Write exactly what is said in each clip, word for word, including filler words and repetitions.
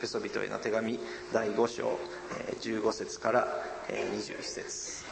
ペソ人への手紙だいご章じゅうご節からにじゅういち節。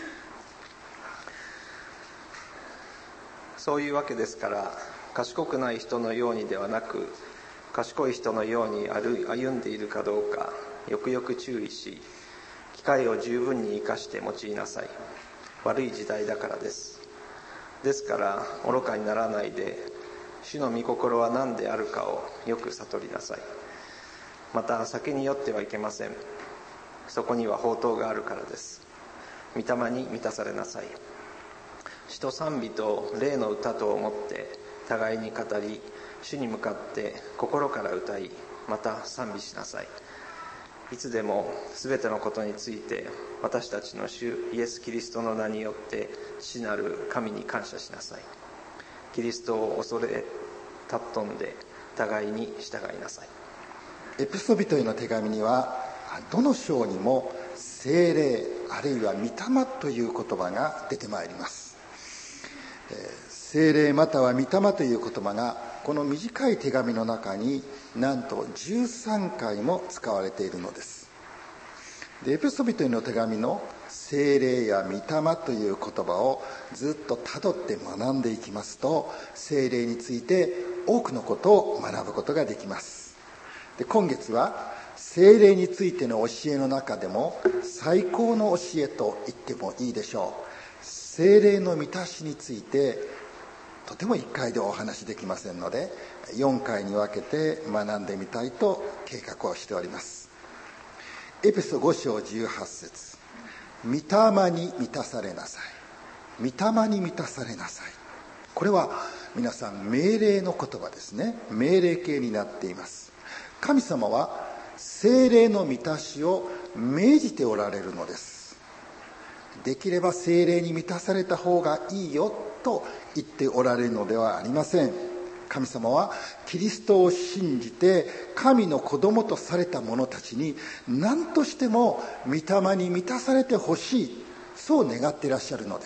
そういうわけですから、賢くない人のようにではなく、賢い人のように歩んでいるかどうかよくよく注意し、機会を十分に生かして用いなさい。悪い時代だからです。ですから愚かにならないで、主の御心は何であるかをよく悟りなさい。また酒に酔ってはいけません。そこには放蕩があるからです。御霊に満たされなさい。詩と賛美と霊の歌とをもって互いに語り、主に向かって心から歌い、また賛美しなさい。いつでもすべてのことについて私たちの主イエス・キリストの名によって父なる神に感謝しなさい。キリストを恐れ尊んで互いに従いなさい。 エペソビトへの手紙にはどの章にも聖霊あるいは御霊という言葉が出てまいります。聖霊または御霊という言葉がこの短い手紙の中になんとじゅうさんかいも使われているのです。でエペソビトへの手紙の聖霊や御霊という言葉をずっとたどって学んでいきますと、聖霊について多くのことを学ぶことができます。で今月は聖霊についての教えの中でも最高の教えと言ってもいいでしょう。聖霊の満たしについてとてもいっかいでお話しできませんので、よんかいに分けて学んでみたいと計画をしております。エペソご章じゅうはち節、御霊に満たされなさい。御霊に満たされなさい。これは皆さん命令の言葉ですね。命令形になっています。神様は聖霊の満たしを命じておられるのです。できれば聖霊に満たされた方がいいよと言っておられるのではありません。神様はキリストを信じて神の子供とされた者たちに何としても御霊に満たされてほしい、そう願っていらっしゃるのです。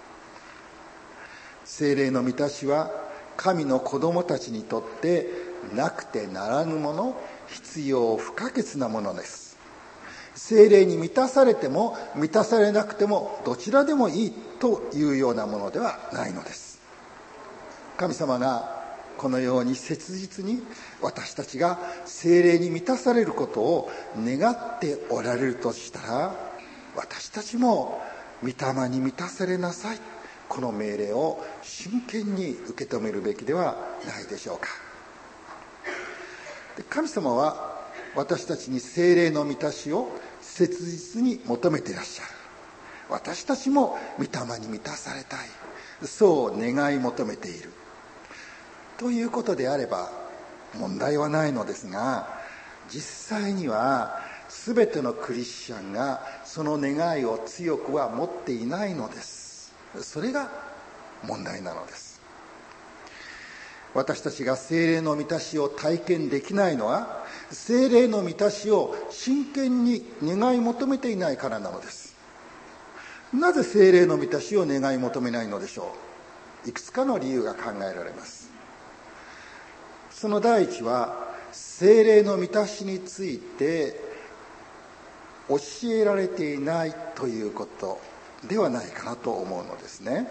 聖霊の満たしは神の子供たちにとってなくてならぬもの、必要不可欠なものです。聖霊に満たされても満たされなくてもどちらでもいいというようなものではないのです。神様がこのように切実に私たちが聖霊に満たされることを願っておられるとしたら、私たちも御霊に満たされなさい、この命令を真剣に受け止めるべきではないでしょうか。で神様は私たちに聖霊の満たしを切実に求めていらっしゃる。私たちも御霊に満たされたい、そう願い求めているということであれば問題はないのですが、実際には全てのクリスチャンがその願いを強くは持っていないのです。それが問題なのです。私たちが聖霊の満たしを体験できないのは、聖霊の満たしを真剣に願い求めていないからなのです。なぜ聖霊の満たしを願い求めないのでしょう。いくつかの理由が考えられます。その第一は、聖霊の満たしについて教えられていないということではないかなと思うのですね。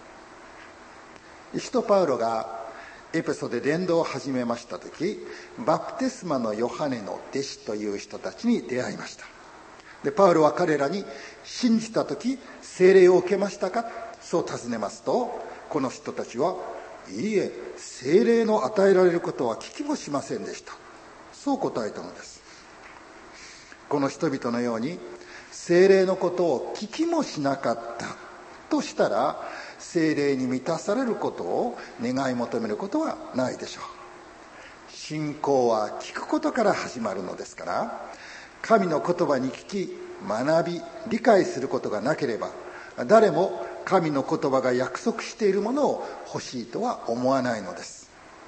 使徒パウロがエペソで伝道を始めました時、バプテスマのヨハネの弟子という人たちに出会いました。でパウロは彼らに、信じた時聖霊を受けましたか、そう尋ねますと、この人たちは、いいえ、聖霊の与えられることは聞きもしませんでした、そう答えたのです。この人々のように聖霊のことを聞きもしなかったとしたら、聖霊に満たされることを願い求めることはないでしょう。信仰は聞くことから始まるのですから、神の言葉に聞き、学び、理解することがなければ、誰も神の言葉が約束しているものを欲しいとは思わないのです。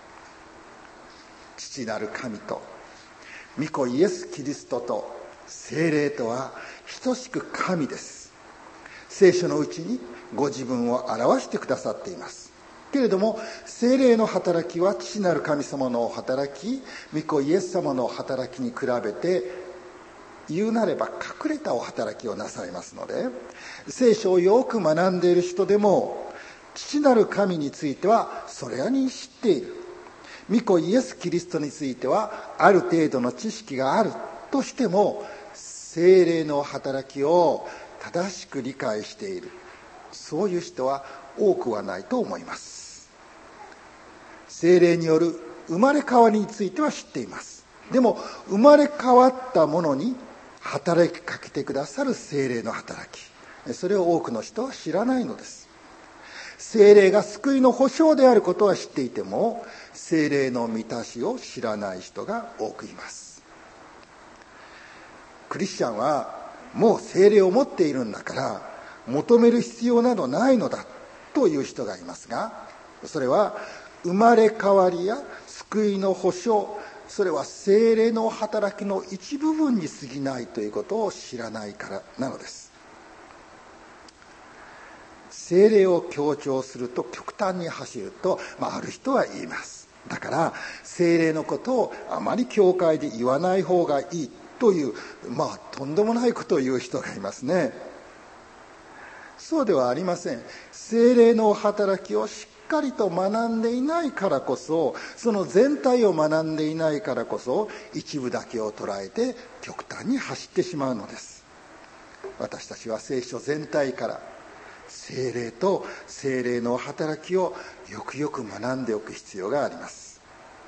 父なる神と御子イエス・キリストと聖霊とは等しく神です。聖書のうちにご自分を表してくださっています。 けれども聖霊の働きは父なる神様の働き、御子イエス様の働きに比べて言うなれば隠れたお働きをなさいますので、聖書をよく学んでいる人でも父なる神についてはそれなりに知っている、御子イエス・キリストについてはある程度の知識があるとしても、聖霊の働きを正しく理解している、そういう人は多くはないと思います。聖霊による生まれ変わりについては知っています。でも生まれ変わったものに働きかけてくださる聖霊の働き、それを多くの人は知らないのです。聖霊が救いの保証であることは知っていても、聖霊の満たしを知らない人が多くいます。クリスチャンはもう聖霊を持っているんだから求める必要などないのだという人がいますが、それは生まれ変わりや救いの保証、それは聖霊の働きの一部分に過ぎないということを知らないからなのです。聖霊を強調すると極端に走ると、まあ、ある人は言います。だから聖霊のことをあまり教会で言わない方がいいという、まあとんでもないことを言う人がいますね。そうではありません。聖霊の働きをしっかりと学んでいないからこそ、その全体を学んでいないからこそ、一部だけを捉えて極端に走ってしまうのです。私たちは聖書全体から聖霊と聖霊の働きをよくよく学んでおく必要があります。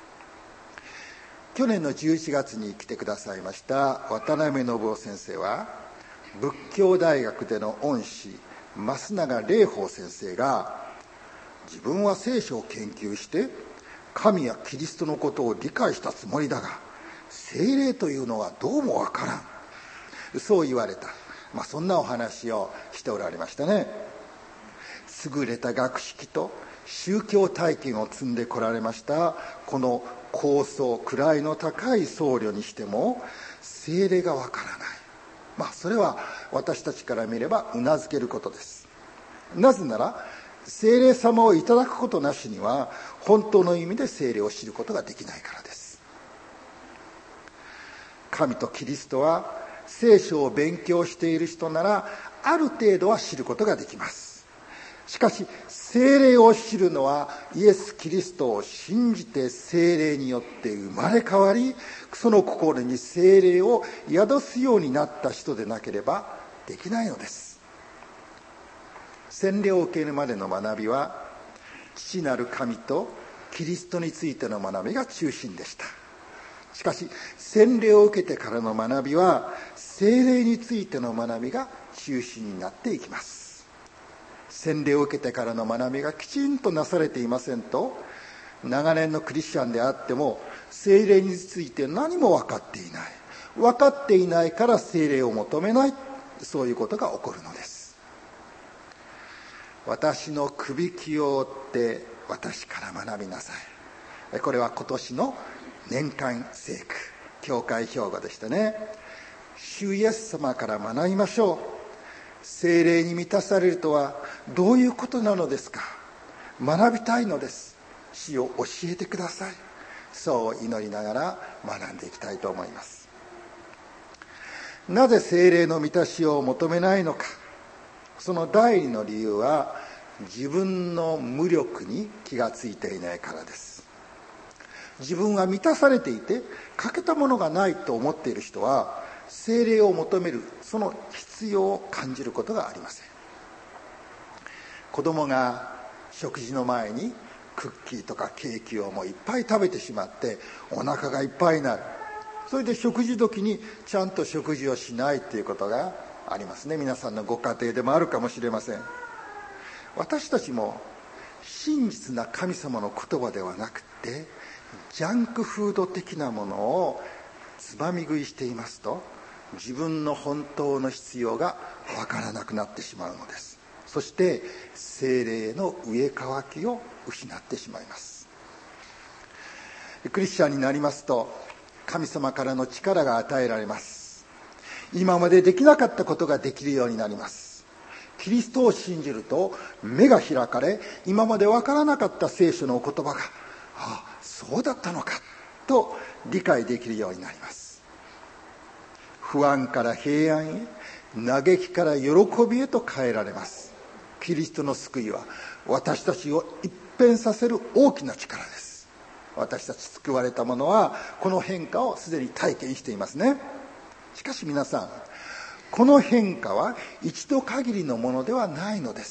去年のじゅういちがつに来てくださいました渡辺信夫先生は、仏教大学での恩師増永霊宝先生が、自分は聖書を研究して神やキリストのことを理解したつもりだが、聖霊というのはどうもわからん、そう言われた、まあ、そんなお話をしておられましたね。優れた学識と宗教体験を積んでこられましたこの高層位の高い僧侶にしても聖霊がわからない、まあそれは私たちから見ればうなずけることです。なぜなら聖霊様をいただくことなしには本当の意味で聖霊を知ることができないからです。神とキリストは聖書を勉強している人ならある程度は知ることができます。しかし聖霊を知るのはイエス・キリストを信じて聖霊によって生まれ変わり、その心に聖霊を宿すようになった人でなければできないのです。洗礼を受けるまでの学びは父なる神とキリストについての学びが中心でした。しかし洗礼を受けてからの学びは聖霊についての学びが中心になっていきます。洗礼を受けてからの学びがきちんとなされていませんと、長年のクリスチャンであっても聖霊について何も分かっていない、分かっていないから聖霊を求めない、そういうことが起こるのです。私のくびきを追って私から学びなさい、これは今年の年間聖句教会標語でしたね。主イエス様から学びましょう。聖霊に満たされるとはどういうことなのですか。学びたいのです。主を教えてください。そう祈りながら学んでいきたいと思います。なぜ聖霊の満たしを求めないのか。その第二の理由は自分の無力に気がついていないからです。自分は満たされていて欠けたものがないと思っている人は聖霊を求めるその必要を感じることがありません。子供が食事の前にクッキーとかケーキをもういっぱい食べてしまってお腹がいっぱいになる。それで食事時にちゃんと食事をしないということがありますね。皆さんのご家庭でもあるかもしれません。私たちも真実な神様の言葉ではなくてジャンクフード的なものをつまみ食いしていますと、自分の本当の必要が分からなくなってしまうのです。そして聖霊の植え替わきを失ってしまいます。クリスチャンになりますと神様からの力が与えられます。今までできなかったことができるようになります。昨キリストを信じると目が開かれ、今までわからなかった聖書のお言葉が、ああそうだったのかと理解できるようになります。不安から平安へ、嘆きから喜びへと変えられます。キリストの救いは私たちを一変させる大きな力です。私たち救われた者はこの変化をすでに体験していますね。しかし皆さん、この変化は一度限りのものではないのです。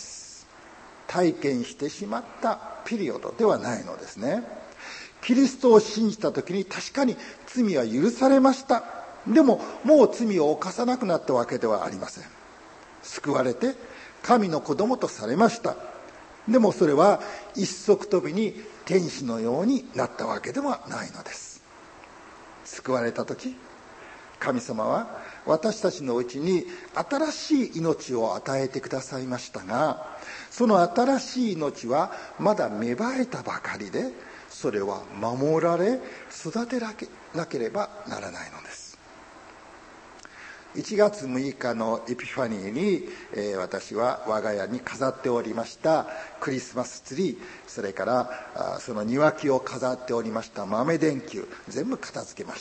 体験してしまったピリオドではないのですね。キリストを信じた時に確かに罪は許されました。でももう罪を犯さなくなったわけではありません。救われて神の子供とされました。でもそれは一足飛びに天使のようになったわけではないのです。救われた時、神様は私たちのうちに新しい命を与えてくださいましたが、その新しい命はまだ芽生えたばかりで、それは守られ育てなければならないのです。いちがつむいかのエピファニーに、えー、私は我が家に飾っておりましたクリスマスツリー、それからあその庭木を飾っておりました豆電球、全部片付けました。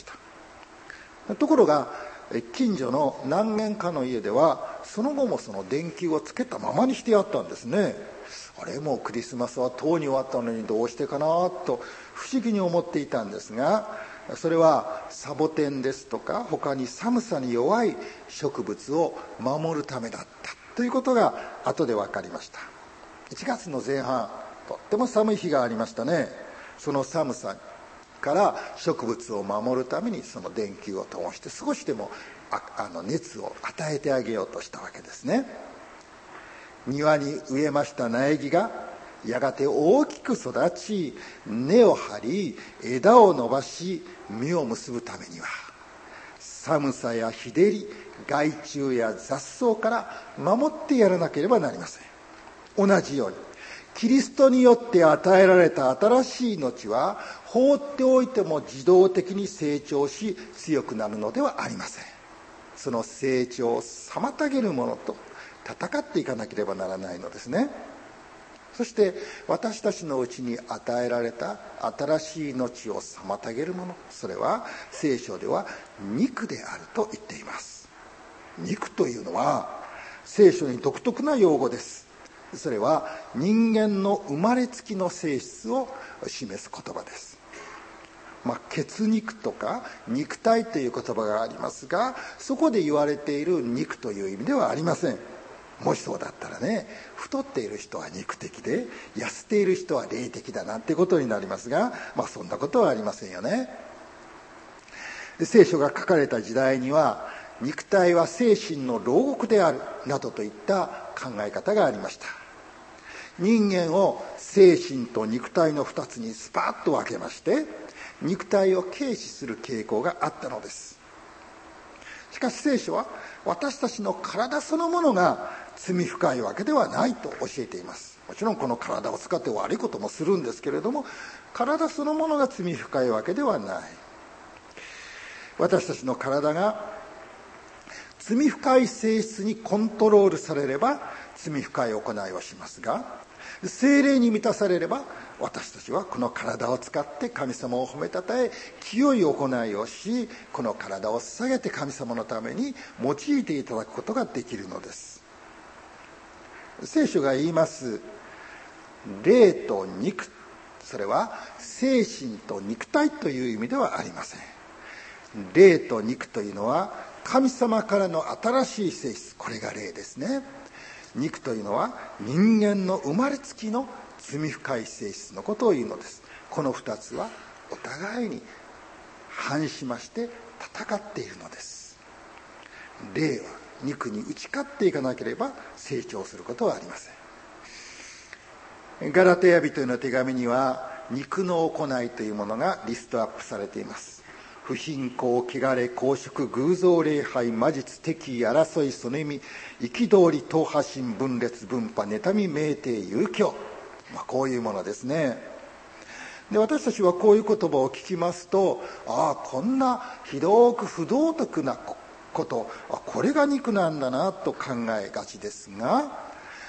ところが近所の何軒かの家ではその後もその電球をつけたままにしてあったんですね。あれ、もうクリスマスはとうに終わったのにどうしてかなと不思議に思っていたんですが、それはサボテンですとか他に寒さに弱い植物を守るためだったということが後で分かりました。いちがつの前半、とっても寒い日がありましたね。その寒さから植物を守るためにその電球を灯して少しでもああの熱を与えてあげようとしたわけですね。庭に植えました苗木がやがて大きく育ち、根を張り枝を伸ばし実を結ぶためには、寒さや日照り、害虫や雑草から守ってやらなければなりません。同じようにキリストによって与えられた新しい命は放っておいても自動的に成長し強くなるのではありません。その成長を妨げるものと戦っていかなければならないのですね。そして私たちのうちに与えられた新しい命を妨げるもの、それは聖書では肉であると言っています。肉というのは聖書に独特な用語です。それは人間の生まれつきの性質を示す言葉です。まあ、血肉とか肉体という言葉がありますが、そこで言われている肉という意味ではありません。もしそうだったらね、太っている人は肉的で痩せている人は霊的だなってことになりますが、まあそんなことはありませんよね。で、聖書が書かれた時代には肉体は精神の牢獄であるなどといった考え方がありました。人間を精神と肉体の二つにスパッと分けまして、肉体を軽視する傾向があったのです。しかし聖書は私たちの体そのものが罪深いわけではないと教えています。もちろんこの体を使って悪いこともするんですけれども、体そのものが罪深いわけではない。私たちの体が罪深い性質にコントロールされれば罪深い行いをしますが、聖霊に満たされれば私たちはこの体を使って神様を褒めたたえ、清い行いをし、この体を捧げて神様のために用いていただくことができるのです。聖書が言います霊と肉、それは精神と肉体という意味ではありません。霊と肉というのは神様からの新しい性質、これが霊ですね。肉というのは人間の生まれつきの罪深い性質のことを言うのです。この二つはお互いに反しまして戦っているのです。霊は肉に打ち勝っていかなければ成長することはありません。ガラテヤ人への手紙には肉の行いというものがリストアップされています。不貧困、汚れ、公職、偶像礼拝、魔術、敵意、争い、そねみ、憤り、党派心、分裂、分派、妬み、酩酊、遊興、まあ、こういうものですね。で、私たちはこういう言葉を聞きますと、ああ、こんなひどく不道徳なこと、あ、これが肉なんだなと考えがちですが、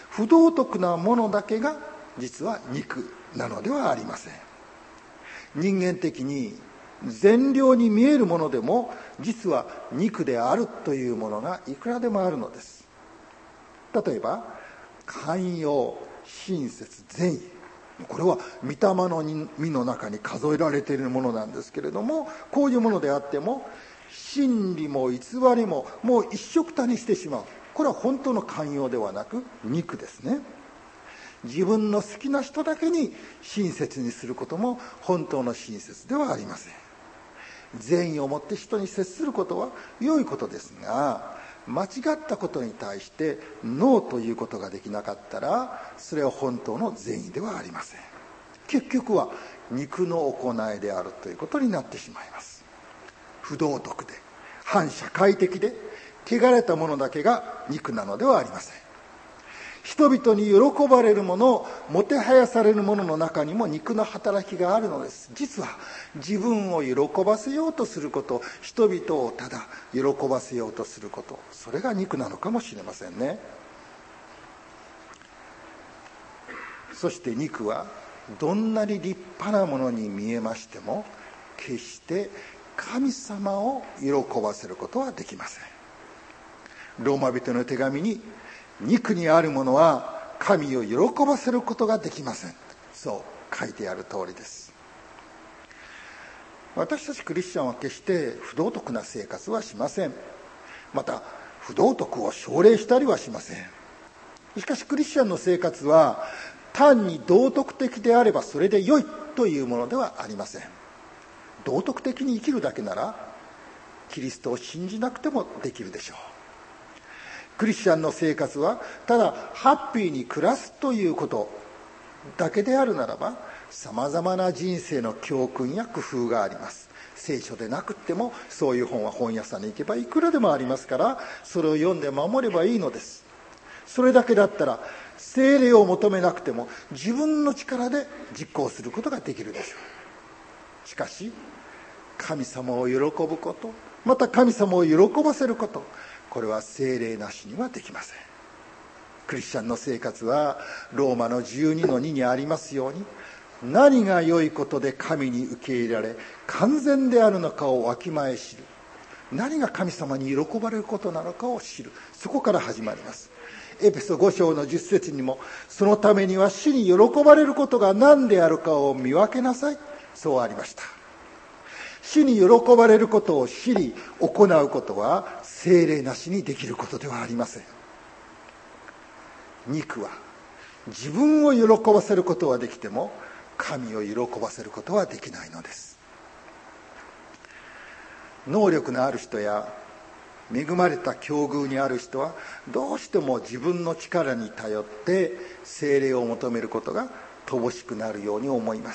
不道徳なものだけが実は肉なのではありません。人間的に善良に見えるものでも実は肉であるというものがいくらでもあるのです。例えば寛容、親切、善意、これは御霊の実の中に数えられているものなんですけれども、こういうものであっても真理も偽りももう一緒くたにしてしまう。これは本当の寛容ではなく肉ですね。自分の好きな人だけに親切にすることも本当の親切ではありません。善意を持って人に接することは良いことですが、間違ったことに対してノーということができなかったら、それは本当の善意ではありません。結局は肉の行いであるということになってしまいます。不道徳で反社会的で汚れたものだけが肉なのではありません。人々に喜ばれるもの、もてはやされるものの中にも肉の働きがあるのです。実は自分を喜ばせようとすること、人々をただ喜ばせようとすること、それが肉なのかもしれませんね。そして肉はどんなに立派なものに見えましても、決して神様を喜ばせることはできません。ローマ人の手紙に、肉にあるものは神を喜ばせることができません、そう書いてある通りです。私たちクリスチャンは決して不道徳な生活はしません。また不道徳を奨励したりはしません。しかしクリスチャンの生活は単に道徳的であればそれで良いというものではありません。道徳的に生きるだけならキリストを信じなくてもできるでしょう。クリスチャンの生活はただハッピーに暮らすということだけであるならば、さまざまな人生の教訓や工夫があります。聖書でなくってもそういう本は本屋さんに行けばいくらでもありますから、それを読んで守ればいいのです。それだけだったら聖霊を求めなくても自分の力で実行することができるでしょう。しかし神様を喜ぶこと、また神様を喜ばせること、これは聖霊なしにはできません。クリスチャンの生活はローマのじゅうにのににありますように、何が良いことで神に受け入れられ完全であるのかをわきまえ知る、何が神様に喜ばれることなのかを知る、そこから始まります。エペソご章のじゅっ節にも、そのためには主に喜ばれることが何であるかを見分けなさい、そうありました。主に喜ばれることを知り行うことは聖霊なしにできることではありません。肉は自分を喜ばせることはできても神を喜ばせることはできないのです。能力のある人や恵まれた境遇にある人はどうしても自分の力に頼って聖霊を求めることが乏しくなるように思います。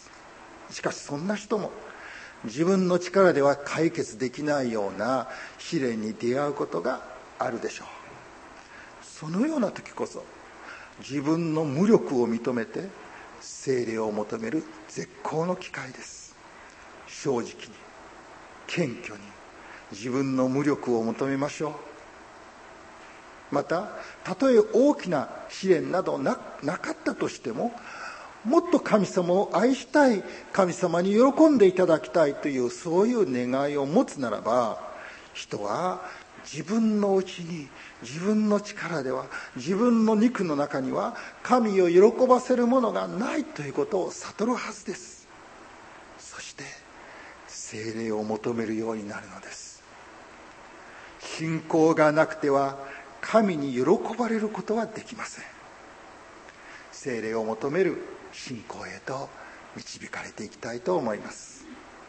しかしそんな人も自分の力では解決できないような試練に出会うことがあるでしょう。そのような時こそ自分の無力を認めて聖霊を求める絶好の機会です。正直に謙虚に自分の無力を求めましょう。またたとえ大きな試練など な, なかったとしても、もっと神様を愛したい、神様に喜んでいただきたいというそういう願いを持つならば、人は自分のうちに自分の力では、自分の肉の中には神を喜ばせるものがないということを悟るはずです。そして聖霊を求めるようになるのです。信仰がなくては神に喜ばれることはできません。聖霊を求める信仰へと導かれていきたいと思います。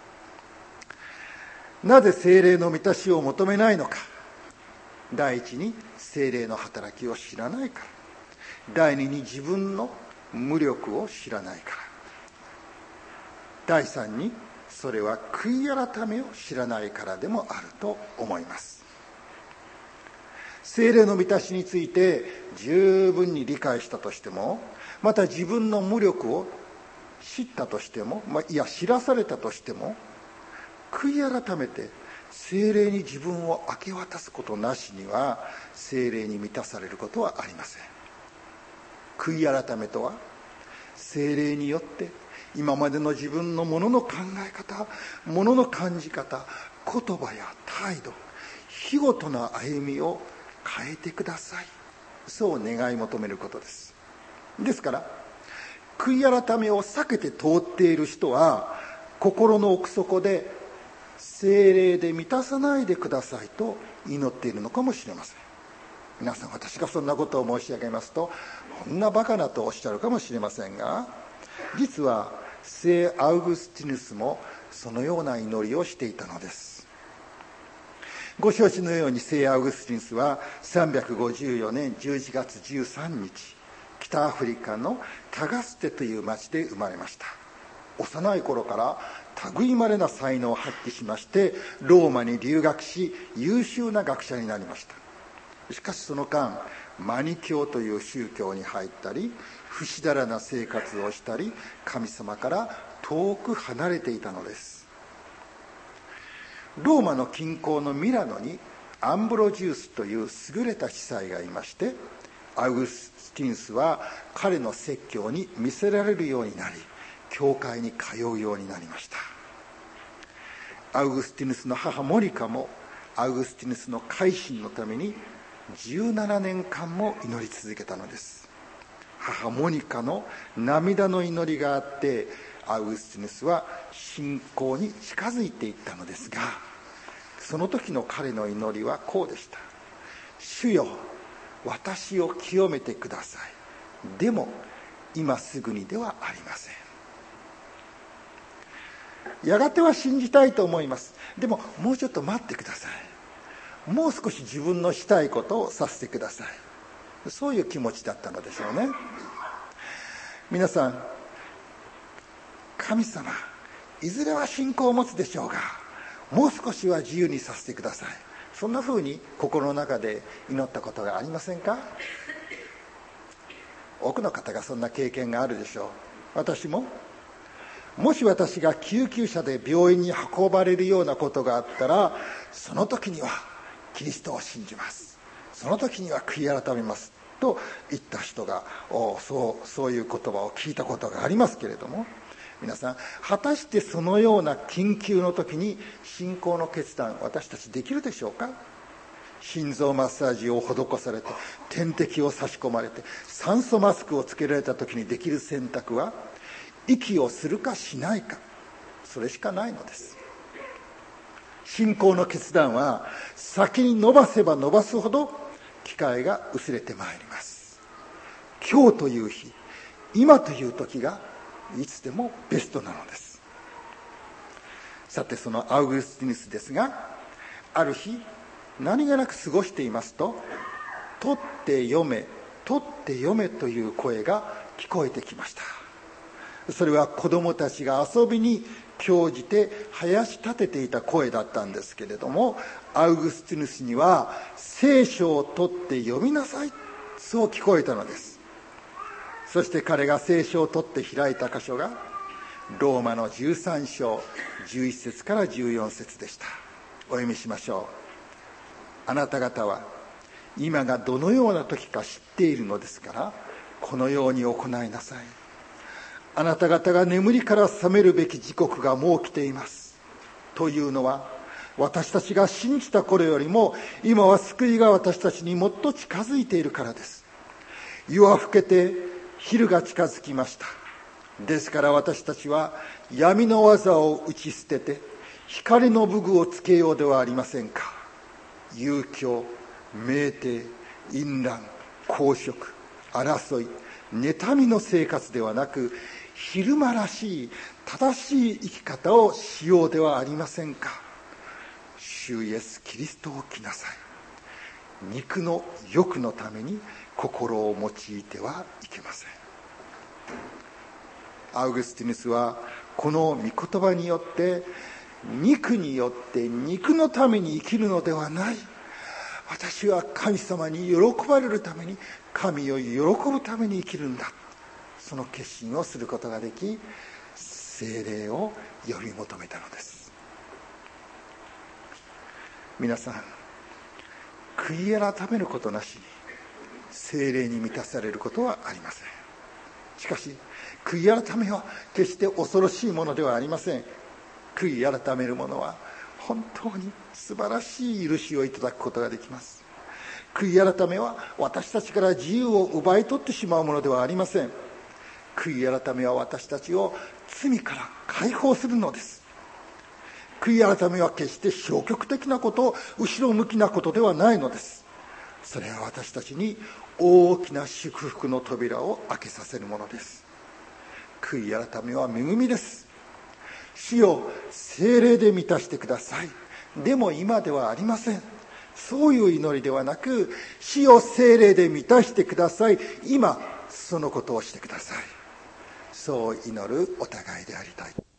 なぜ聖霊の満たしを求めないのか。第一に聖霊の働きを知らないから。第二に自分の無力を知らないから。第三にそれは悔い改めを知らないからでもあると思います。聖霊の満たしについて十分に理解したとしても、また自分の無力を知ったとしても、まあ、いや知らされたとしても、悔い改めて聖霊に自分を明け渡すことなしには聖霊に満たされることはありません。 悔い改めとは、聖霊によって今までの自分のものの考え方、ものの感じ方、言葉や態度、日ごとの歩みを変えてください、そう願い求めることです。ですから悔い改めを避けて通っている人は、心の奥底で聖霊で満たさないでくださいと祈っているのかもしれません。皆さん、私がそんなことを申し上げますと、こんなバカなとおっしゃるかもしれませんが、実は聖アウグスティヌスもそのような祈りをしていたのです。ご承知のように、聖アウグスティヌスはさんびゃくごじゅうよねんじゅういちがつじゅうさんにち、北アフリカのタガステという町で生まれました。幼い頃から類いまれな才能を発揮しまして、ローマに留学し、優秀な学者になりました。しかしその間、マニ教という宗教に入ったり、不死だらな生活をしたり、神様から遠く離れていたのです。ローマの近郊のミラノにアンブロジウスという優れた司祭がいまして、アウグスティヌスは彼の説教に見せられるようになり、教会に通うようになりました。アウグスティヌスの母モニカもアウグスティヌスの改心のためにじゅうななねんかんも祈り続けたのです。母モニカの涙の祈りがあって、アウグスティヌスは信仰に近づいていったのですが、その時の彼の祈りはこうでした。主よ、私を清めてください。でも今すぐにではありません。やがては信じたいと思います。でももうちょっと待ってください。もう少し自分のしたいことをさせてください。そういう気持ちだったのでしょうね。皆さん、神様、いずれは信仰を持つでしょうが、もう少しは自由にさせてください。そんなふうに心の中で祈ったことがありませんか？多くの方がそんな経験があるでしょう。私も、もし私が救急車で病院に運ばれるようなことがあったら、その時にはキリストを信じます、その時には悔い改めますと言った人が、おそう、そういう言葉を聞いたことがありますけれども、皆さん、果たしてそのような緊急の時に信仰の決断、私たちできるでしょうか？心臓マッサージを施されて、点滴を差し込まれて、酸素マスクをつけられた時にできる選択は、息をするかしないか、それしかないのです。信仰の決断は先に伸ばせば伸ばすほど機会が薄れてまいります。今日という日、今という時がいつでもベストなのです。さて、そのアウグスティヌスですが、ある日何気なく過ごしていますと、取って読め、取って読めという声が聞こえてきました。それは子供たちが遊びに興じて囃し立てていた声だったんですけれども、アウグスティヌスには聖書を取って読みなさい、そう聞こえたのです。そして彼が聖書を取って開いた箇所がローマのじゅうさんしょうじゅういっせつからじゅうよんせつでした。お読みしましょう。あなた方は今がどのような時か知っているのですから、このように行いなさい。あなた方が眠りから覚めるべき時刻がもう来ています。というのは、私たちが信じた頃よりも今は救いが私たちにもっと近づいているからです。夜は更けて昼が近づきました。ですから私たちは闇の技を打ち捨てて光の武具をつけようではありませんか。遊興、酩酊、淫乱、公職、争い、妬みの生活ではなく、昼間らしい正しい生き方をしようではありませんか。主イエスキリストを着なさい。肉の欲のために心を用いてはいけません。アウグスティヌスはこの御言葉によって、肉によって肉のために生きるのではない、私は神様に喜ばれるために、神を喜ぶために生きるんだ、その決心をすることができ、聖霊を呼び求めたのです。皆さん、悔い改めることなしに聖霊に満たされることはありません。しかし悔い改めは決して恐ろしいものではありません。悔い改める者は本当に素晴らしい許しをいただくことができます。悔い改めは私たちから自由を奪い取ってしまうものではありません。悔い改めは私たちを罪から解放するのです。悔い改めは決して消極的なこと、後ろ向きなことではないのです。それは私たちに大きな祝福の扉を開けさせるものです。悔い改めは恵みです。主よ、聖霊で満たしてください。でも今ではありません。そういう祈りではなく、主よ、聖霊で満たしてください。今そのことをしてください。そう祈るお互いでありたい。